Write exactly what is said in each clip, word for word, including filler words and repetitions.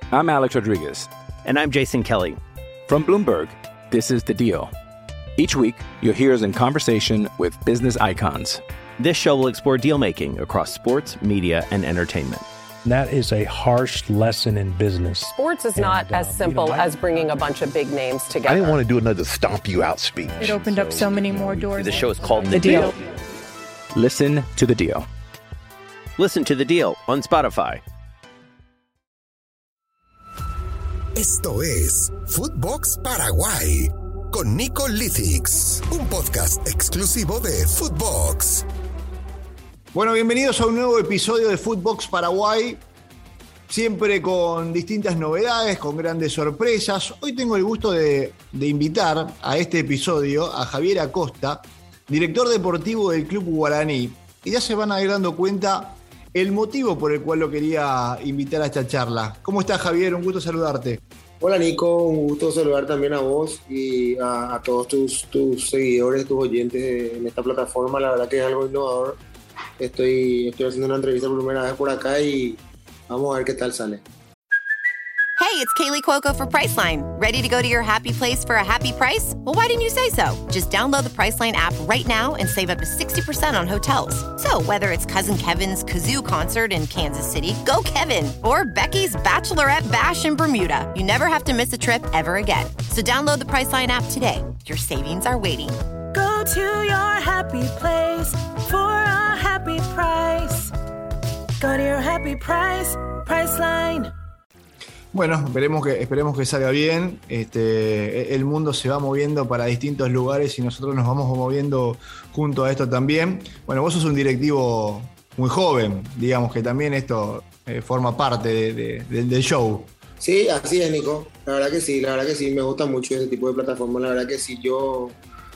I'm Alex Rodriguez. And I'm Jason Kelly. From Bloomberg, this is The Deal. Each week, you'll hear us in conversation with business icons. This show will explore deal-making across sports, media, and entertainment. That is a harsh lesson in business. Sports is not and, uh, as simple you know, I, as bringing a bunch of big names together. I didn't want to do another stomp you out speech. It opened so, up so many more doors. The show is called The, the deal. deal. Listen to The Deal. Listen to The Deal on Spotify. Esto es Footbox Paraguay con Nico Lithix, un podcast exclusivo de Footbox. Bueno, bienvenidos a un nuevo episodio de Footbox Paraguay, siempre con distintas novedades, con grandes sorpresas. Hoy tengo el gusto de, de invitar a este episodio a Javier Acosta, director deportivo del Club Guaraní. Y ya se van a ir dando cuenta el motivo por el cual lo quería invitar a esta charla. ¿Cómo estás, Javier? Un gusto saludarte. Hola, Nico. Un gusto saludar también a vos y a, a todos tus, tus seguidores, tus oyentes en esta plataforma. La verdad que es algo innovador. Estoy, estoy haciendo una entrevista por primera vez por acá y vamos a ver qué tal sale. Hey, it's Kaylee Cuoco for Priceline. Ready to go to your happy place for a happy price? Well, why didn't you say so? Just download the Priceline app right now and save up to sixty percent on hotels. So whether it's Cousin Kevin's Kazoo Concert in Kansas City, go Kevin, or Becky's Bachelorette Bash in Bermuda, you never have to miss a trip ever again. So download the Priceline app today. Your savings are waiting. Go to your happy place for a happy price. Go to your happy price, Priceline. Bueno, esperemos que, esperemos que salga bien. Este, el mundo se va moviendo para distintos lugares y nosotros nos vamos moviendo junto a esto también. Bueno, vos sos un directivo muy joven, digamos que también esto eh, forma parte de, de, de, del show. Sí, así es, Nico. La verdad que sí, la verdad que sí, me gusta mucho ese tipo de plataformas. La verdad que sí, yo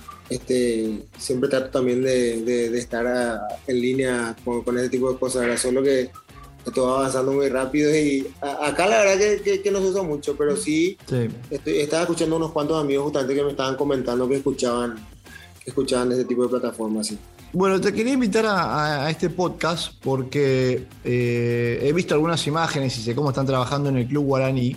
este, siempre trato también de, de, de estar a, en línea con, con ese tipo de cosas. ¿Verdad? Solo que estoy avanzando muy rápido y a, acá la verdad que, que, que no se usa mucho, pero sí, sí. Estoy, estaba escuchando unos cuantos amigos justamente que me estaban comentando que escuchaban, que escuchaban ese tipo de plataformas. Sí. Bueno, te quería invitar a, a este podcast porque eh, he visto algunas imágenes y sé cómo están trabajando en el Club Guaraní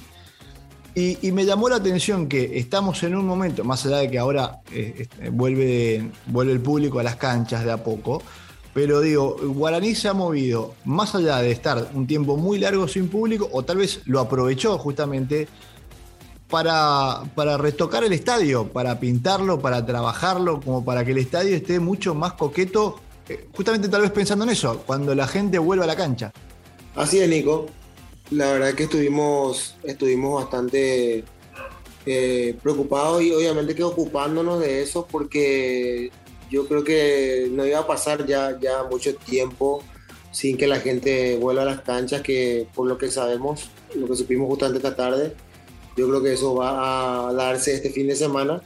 y, y me llamó la atención que estamos en un momento, más allá de que ahora eh, vuelve, vuelve el público a las canchas de a poco, pero digo, Guaraní se ha movido más allá de estar un tiempo muy largo sin público, o tal vez lo aprovechó justamente para, para retocar el estadio, para pintarlo, para trabajarlo, como para que el estadio esté mucho más coqueto, justamente tal vez pensando en eso, cuando la gente vuelva a la cancha. Así es, Nico. La verdad es que estuvimos, estuvimos bastante eh, preocupados y obviamente que ocupándonos de eso porque yo creo que no iba a pasar ya, ya mucho tiempo sin que la gente vuelva a las canchas, que por lo que sabemos, lo que supimos justamente esta tarde, yo creo que eso va a darse este fin de semana.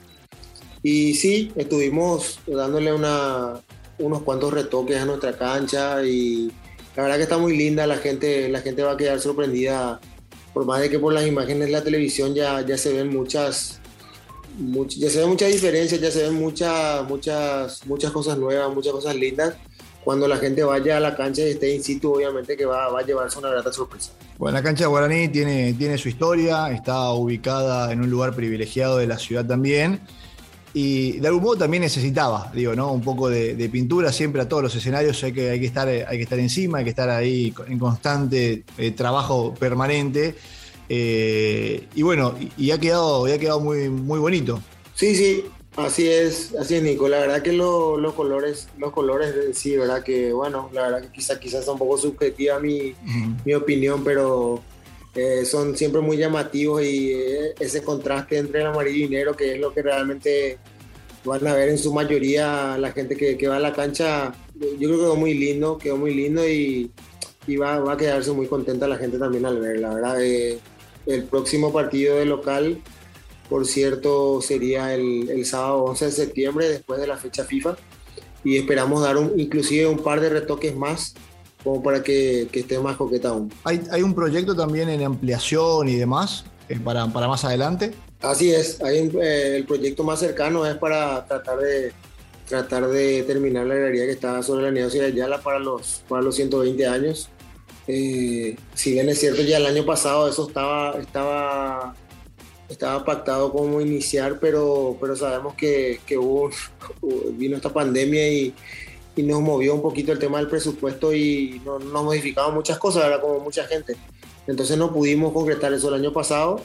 Y sí, estuvimos dándole una, unos cuantos retoques a nuestra cancha y la verdad que está muy linda, la gente, la gente va a quedar sorprendida, por más de que por las imágenes de la televisión ya, ya se ven muchas... Much, ya se ven muchas diferencias, ya se ven muchas, muchas, muchas cosas nuevas, muchas cosas lindas. Cuando la gente vaya a la cancha y esté in situ, obviamente que va, va a llevarse una grata sorpresa. Bueno, la cancha de Guaraní tiene, tiene su historia, está ubicada en un lugar privilegiado de la ciudad también. Y de algún modo también necesitaba, digo, ¿no? Un poco de, de pintura siempre a todos los escenarios, hay que, hay que, estar, hay que estar encima, hay que estar ahí en constante eh, trabajo permanente. Eh, y bueno, y, y ha quedado, y ha quedado muy, muy bonito. Sí, sí, así es, así es, Nico. La verdad que lo, los colores, los colores, sí, verdad que, bueno, la verdad que quizás quizás está un poco subjetiva mi, uh-huh. mi opinión, pero eh, son siempre muy llamativos y eh, ese contraste entre el amarillo y negro, que es lo que realmente van a ver en su mayoría la gente que, que va a la cancha. Yo creo que quedó muy lindo, quedó muy lindo y, y va, va a quedarse muy contenta la gente también al ver, la verdad. Eh, El próximo partido de local, por cierto, sería el, el sábado once de septiembre, después de la fecha FIFA, y esperamos dar un, inclusive un par de retoques más, como para que, que esté más coqueta aún. ¿Hay, hay un proyecto también en ampliación y demás eh, para, para más adelante? Así es, hay un, eh, el proyecto más cercano es para tratar de, tratar de terminar la galería que está sobre la Avenida Ciudad de Ayala para los, para los ciento veinte años. Eh, si bien es cierto, ya el año pasado eso estaba, estaba, estaba pactado como iniciar, pero, pero sabemos que, que hubo, vino esta pandemia y, y nos movió un poquito el tema del presupuesto y no, nos modificaban muchas cosas, era como mucha gente. Entonces no pudimos concretar eso el año pasado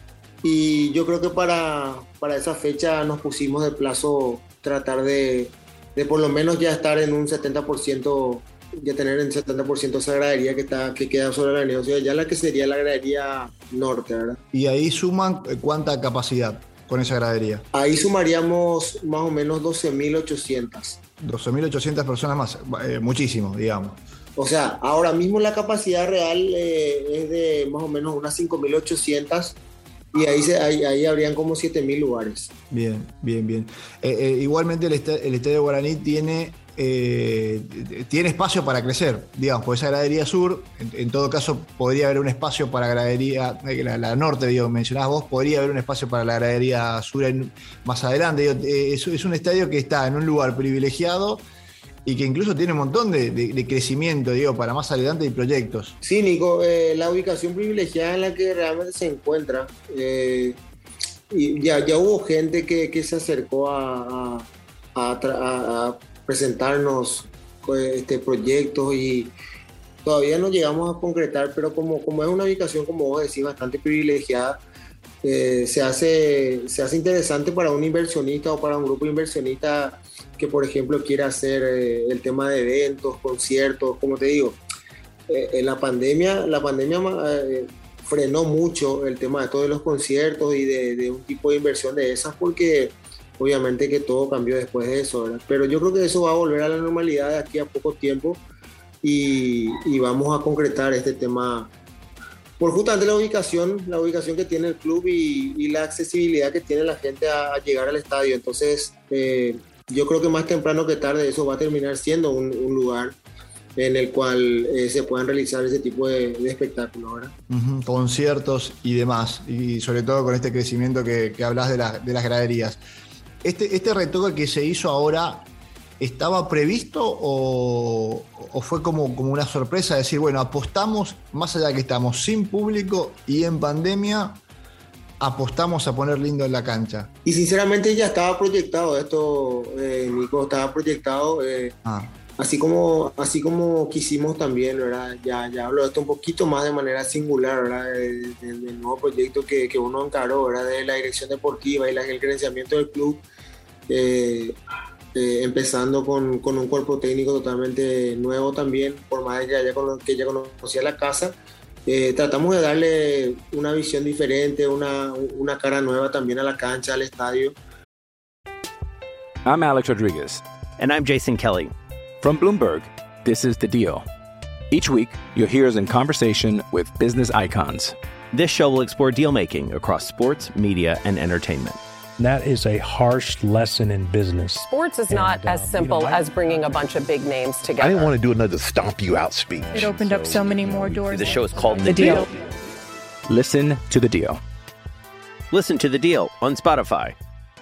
y yo creo que para, para esa fecha nos pusimos de plazo tratar de, de por lo menos ya estar en un setenta por ciento, ya tener en setenta por ciento esa gradería que, está, que queda sobre la avenida Ciudad Yala, que sería la gradería norte, ¿verdad? Y ahí suman cuánta capacidad con esa gradería. Ahí sumaríamos más o menos doce mil ochocientas. doce mil ochocientas personas más, eh, muchísimo, digamos. O sea, ahora mismo la capacidad real eh, es de más o menos unas cinco mil ochocientas y ahí, se, ahí, ahí habrían como siete mil lugares. Bien, bien, bien. Eh, eh, igualmente el, est- el Estadio Guaraní tiene, eh, tiene espacio para crecer, digamos, por esa gradería sur, en, en todo caso podría haber un espacio para gradería, la, la norte, digo, mencionabas vos, podría haber un espacio para la gradería sur en, más adelante. Digo, eh, es, es un estadio que está en un lugar privilegiado y que incluso tiene un montón de, de, de crecimiento, digo, para más adelante y proyectos. Sí, Nico, eh, la ubicación privilegiada en la que realmente se encuentra, eh, y ya, ya hubo gente que, que se acercó a, a, a, a, a presentarnos este, proyectos y todavía no llegamos a concretar, pero como, como es una ubicación, como vos decís, bastante privilegiada, eh, se, hace, se hace interesante para un inversionista o para un grupo inversionista que, por ejemplo, quiera hacer eh, el tema de eventos, conciertos, como te digo. Eh, en la pandemia, la pandemia eh, frenó mucho el tema de todos los conciertos y de, de un tipo de inversión de esas, porque obviamente que todo cambió después de eso, ¿verdad? Pero yo creo que eso va a volver a la normalidad de aquí a poco tiempo y, y vamos a concretar este tema por justamente la ubicación, la ubicación que tiene el club y, y la accesibilidad que tiene la gente a, a llegar al estadio. Entonces, eh, yo creo que más temprano que tarde eso va a terminar siendo un, un lugar en el cual eh, se puedan realizar ese tipo de, de espectáculos, ¿verdad? Uh-huh, conciertos y demás, y sobre todo con este crecimiento que, que hablas de, la, de las graderías. Este, este retoque que se hizo ahora, ¿estaba previsto o, o fue como, como una sorpresa? Decir, bueno, apostamos, más allá de que estamos sin público y en pandemia, apostamos a poner lindo en la cancha. Y sinceramente ya estaba proyectado esto, eh, Nico, estaba proyectado, eh, ah. así, como, así como quisimos también, ¿verdad? Ya, ya hablo de esto un poquito más de manera singular, ¿verdad? El, el, el nuevo proyecto que, que uno encaró, ¿verdad? De la dirección deportiva y la, el gerenciamiento del club, eh, eh, empezando con, con un cuerpo técnico totalmente nuevo también, por más de que, haya, que ya conocía la casa. Eh, tratamos de darle una visión diferente, una, una cara nueva también a la cancha, al estadio. I'm Alex Rodriguez. And I'm Jason Kelly. From Bloomberg, this is The Deal. Each week, you'll hear us in conversation with business icons. This show will explore deal-making across sports, media, and entertainment. That is a harsh lesson in business. Sports is not and, uh, as simple you know, I, as bringing a bunch of big names together. I didn't want to do another stomp you out speech. It opened so, up so many more doors. The show is called The, the deal. deal. Listen to The Deal. Listen to The Deal on Spotify.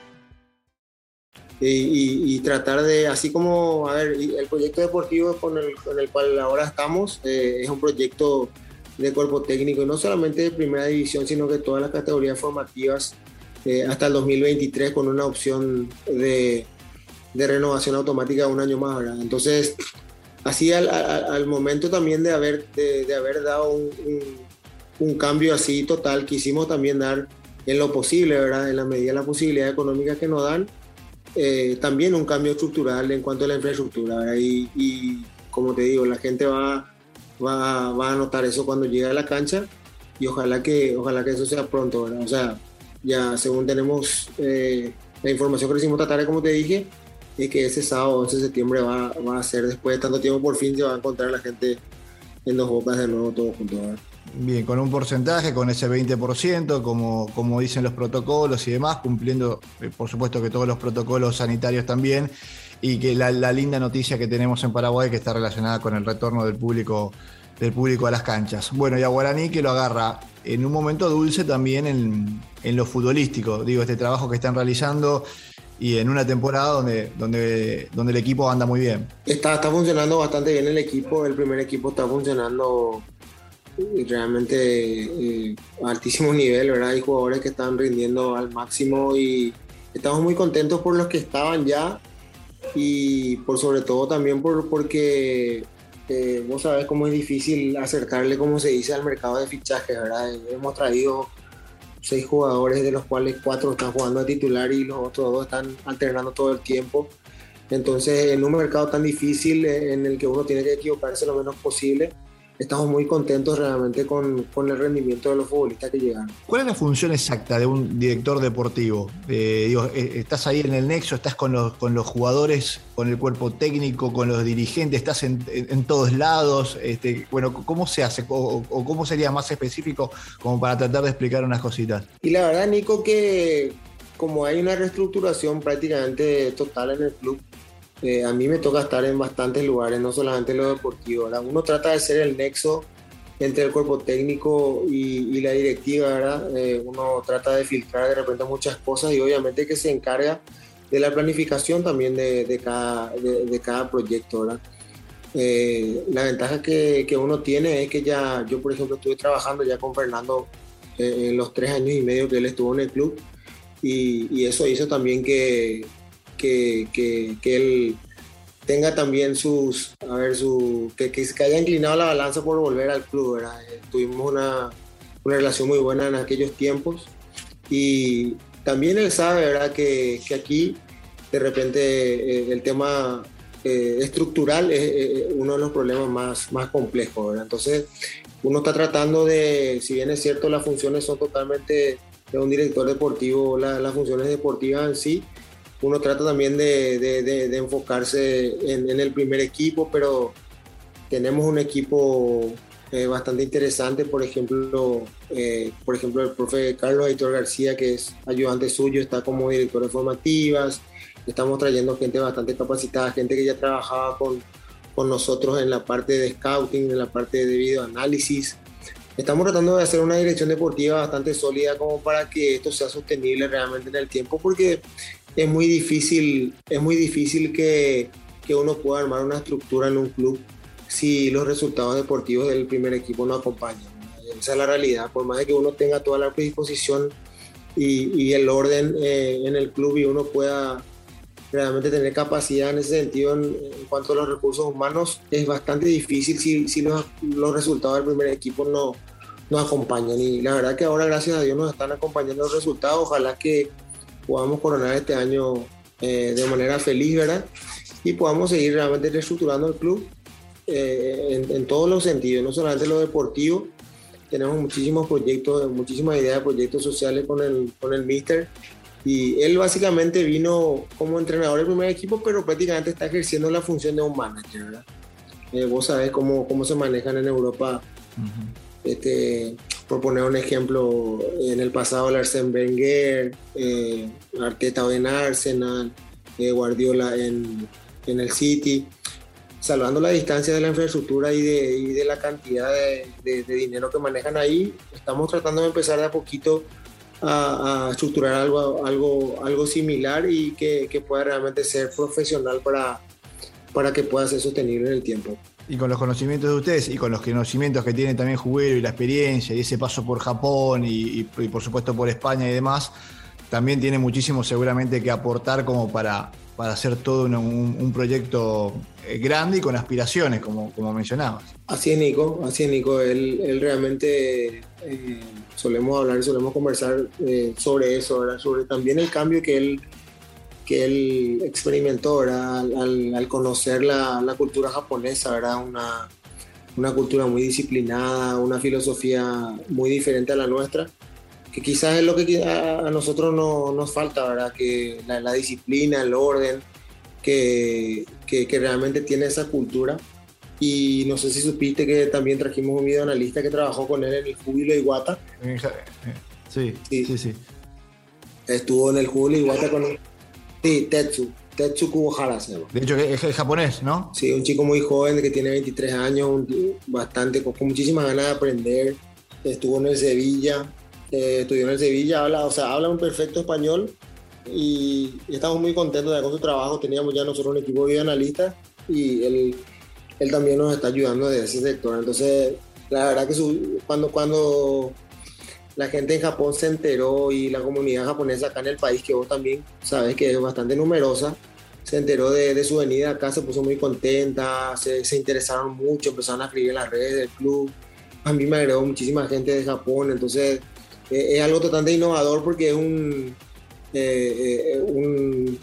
Y, y, y tratar de, así como, a ver, el proyecto deportivo con el, con el cual ahora estamos, eh, es un proyecto de cuerpo técnico, y no solamente de primera división, sino que todas las categorías formativas, Eh, hasta el dos mil veintitrés, con una opción de, de renovación automática un año más, ¿verdad? Entonces, así al, al, al momento también de haber, de, de haber dado un, un, un cambio así total, quisimos también dar en lo posible, ¿verdad? En la medida de las posibilidades económicas que nos dan, eh, también un cambio estructural en cuanto a la infraestructura, ¿verdad? Y, y como te digo, la gente va, va, va a notar eso cuando llegue a la cancha y ojalá que, ojalá que eso sea pronto, ¿verdad? O sea, ya según tenemos eh, la información que recibimos esta tarde, como te dije, es que ese sábado once de septiembre va, va a ser, después de tanto tiempo, por fin se va a encontrar la gente en Dos Bocas de nuevo, todos juntos. Bien, con un porcentaje, con ese veinte por ciento, como, como dicen los protocolos y demás, cumpliendo, eh, por supuesto, que todos los protocolos sanitarios también, y que la, la linda noticia que tenemos en Paraguay, que está relacionada con el retorno del público, del público a las canchas. Bueno, y a Guaraní, que lo agarra en un momento dulce también en, en lo futbolístico. Digo, este trabajo que están realizando y en una temporada donde, donde, donde el equipo anda muy bien. Está, está funcionando bastante bien el equipo, el primer equipo está funcionando realmente eh, a altísimo nivel, ¿verdad? Hay jugadores que están rindiendo al máximo y estamos muy contentos por los que estaban ya y por sobre todo también por, porque eh, vos sabés cómo es difícil acercarle, como se dice, al mercado de fichajes, ¿verdad? Hemos traído seis jugadores, de los cuales cuatro están jugando a titular y los otros dos están alternando todo el tiempo. Entonces, en un mercado tan difícil en el que uno tiene que equivocarse lo menos posible, estamos muy contentos realmente con, con el rendimiento de los futbolistas que llegan. ¿Cuál es la función exacta de un director deportivo? Eh, digo, estás ahí en el nexo, estás con los, con los jugadores, con el cuerpo técnico, con los dirigentes, estás en, en, en todos lados. Este, bueno, ¿cómo se hace? O, ¿O cómo sería más específico como para tratar de explicar unas cositas? Y la verdad, Nico, que como hay una reestructuración prácticamente total en el club, Eh, a mí me toca estar en bastantes lugares, no solamente en lo deportivo, ¿verdad? Uno trata de ser el nexo entre el cuerpo técnico y, y la directiva, ¿verdad? Eh, uno trata de filtrar de repente muchas cosas y obviamente que se encarga de la planificación también de, de, cada, de, de cada proyecto, ¿verdad? Eh, la ventaja que, que uno tiene es que ya, yo por ejemplo estuve trabajando ya con Fernando eh, en los tres años y medio que él estuvo en el club y, y eso hizo también que Que, que, que él tenga también sus, a ver, su, que, que, que haya inclinado la balanza por volver al club, ¿verdad? Eh, tuvimos una, una relación muy buena en aquellos tiempos y también él sabe, ¿verdad? Que, que aquí de repente eh, el tema eh, estructural es eh, uno de los problemas más, más complejos, ¿verdad? Entonces uno está tratando de, si bien es cierto las funciones son totalmente de un director deportivo, la, las funciones deportivas en sí, uno trata también de, de, de, de enfocarse en, en el primer equipo, pero tenemos un equipo eh, bastante interesante, por ejemplo, eh, por ejemplo el profe Carlos Aitor García, que es ayudante suyo, está como director de formativas, estamos trayendo gente bastante capacitada, gente que ya trabajaba con, con nosotros en la parte de scouting, en la parte de videoanálisis. Estamos tratando de hacer una dirección deportiva bastante sólida como para que esto sea sostenible realmente en el tiempo, porque es muy difícil, es muy difícil que, que uno pueda armar una estructura en un club si los resultados deportivos del primer equipo no acompañan. Esa es la realidad. Por más de que uno tenga toda la predisposición y, y el orden eh, en el club y uno pueda realmente tener capacidad en ese sentido en, en cuanto a los recursos humanos, es bastante difícil si, si los, los resultados del primer equipo no, no acompañan. Y la verdad que ahora, gracias a Dios, nos están acompañando los resultados. Ojalá que podamos coronar este año eh, de manera feliz, ¿verdad? Y podamos seguir realmente reestructurando el club eh, en, en todos los sentidos, no solamente lo deportivo. Tenemos muchísimos proyectos, muchísimas ideas de proyectos sociales con el, con el míster. Y él básicamente vino como entrenador del primer equipo, pero prácticamente está ejerciendo la función de un manager, ¿verdad? Eh, vos sabés cómo, cómo se manejan en Europa. Uh-huh. Este, por poner un ejemplo, en el pasado el Arsène Wenger, eh, Arteta en Arsenal, eh, Guardiola en, en el City, salvando la distancia de la infraestructura y de, y de la cantidad de, de, de dinero que manejan ahí, estamos tratando de empezar de a poquito a, a estructurar algo, algo, algo similar y que, que pueda realmente ser profesional para, para que pueda ser sostenible en el tiempo. Y con los conocimientos de ustedes y con los conocimientos que tiene también Juguero y la experiencia y ese paso por Japón y, y, y por supuesto por España y demás, también tiene muchísimo seguramente que aportar como para, para hacer todo un, un, un proyecto grande y con aspiraciones, como, como mencionabas. Así es, Nico, así es, Nico. Él, él realmente eh, solemos hablar y solemos conversar eh, sobre eso, ¿verdad? Sobre también el cambio que él que él experimentó, ¿verdad? Al, al, al conocer la, la cultura japonesa, ¿verdad? Una, una cultura muy disciplinada, una filosofía muy diferente a la nuestra, que quizás es lo que a, a nosotros no, nos falta, ¿verdad? Que la, la disciplina, el orden, que, que, que realmente tiene esa cultura. Y no sé si supiste que también trajimos un videoanalista que trabajó con él en el Júbilo Iwata. Sí, sí, sí, sí. Estuvo en el Júbilo Iwata con él. Sí, Tetsu, Tetsu Kubohara se llama. De hecho, es, es japonés, ¿no? Sí, un chico muy joven que tiene veintitrés años, un, bastante, con, con muchísimas ganas de aprender. Estuvo en el Sevilla, eh, estudió en el Sevilla, habla, o sea, habla un perfecto español y, y estamos muy contentos de con su trabajo. Teníamos ya nosotros un equipo de videoanalistas y él, él también nos está ayudando desde ese sector. Entonces, la verdad que su, cuando, cuando la gente en Japón se enteró y la comunidad japonesa acá en el país, que vos también sabes que es bastante numerosa, se enteró de, de su venida acá, se puso muy contenta, se, se interesaron mucho, empezaron a escribir en las redes del club. A mí me agregó muchísima gente de Japón, entonces eh, es algo totalmente innovador porque es un, eh, eh, un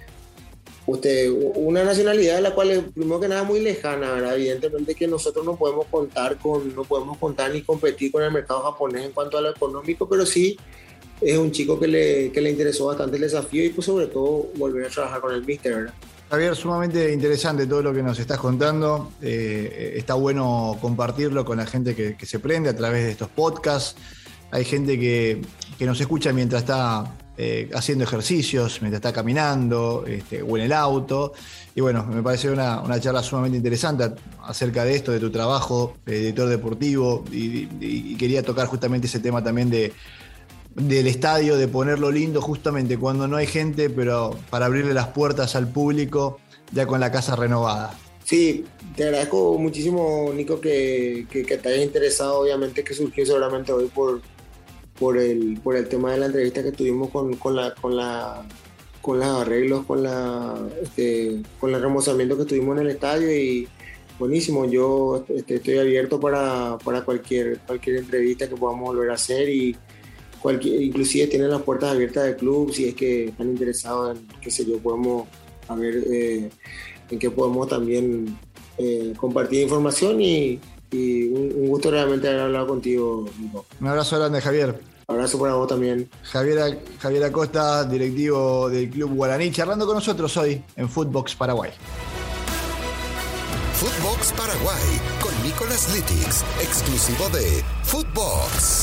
usted, una nacionalidad de la cual es, primero que nada, muy lejana, ¿verdad? Evidentemente que nosotros no podemos contar con, no podemos contar ni competir con el mercado japonés en cuanto a lo económico, pero sí es un chico que le, que le interesó bastante el desafío y pues sobre todo volver a trabajar con el míster, ¿verdad? Javier, sumamente interesante todo lo que nos estás contando. Eh, está bueno compartirlo con la gente que, que se prende a través de estos podcasts. Hay gente que, que nos escucha mientras está eh, haciendo ejercicios, mientras está caminando este, o en el auto. Y bueno, me parece una, una charla sumamente interesante acerca de esto, de tu trabajo de editor deportivo. Y, y, y quería tocar justamente ese tema también de del estadio, de ponerlo lindo justamente cuando no hay gente, pero para abrirle las puertas al público ya con la casa renovada. Sí, te agradezco muchísimo, Nico, que, que, que te hayas interesado, obviamente que surgió seguramente hoy por, por, el, por el tema de la entrevista que tuvimos con, con, la, con, la, con los arreglos, con, la, este, con el remozamiento que tuvimos en el estadio y buenísimo, yo este, estoy abierto para, para cualquier, cualquier entrevista que podamos volver a hacer y Cualquier, inclusive tienen las puertas abiertas del club si es que están interesados en, qué sé yo, podemos a ver eh, en qué podemos también eh, compartir información y, y un, un gusto realmente haber hablado contigo, Nico. Un abrazo grande, Javier. Un abrazo para vos también. Javier, Javier Acosta, directivo del Club Guaraní, charlando con nosotros hoy en Footbox Paraguay. Footbox Paraguay con Nicolás Litix, exclusivo de Footbox.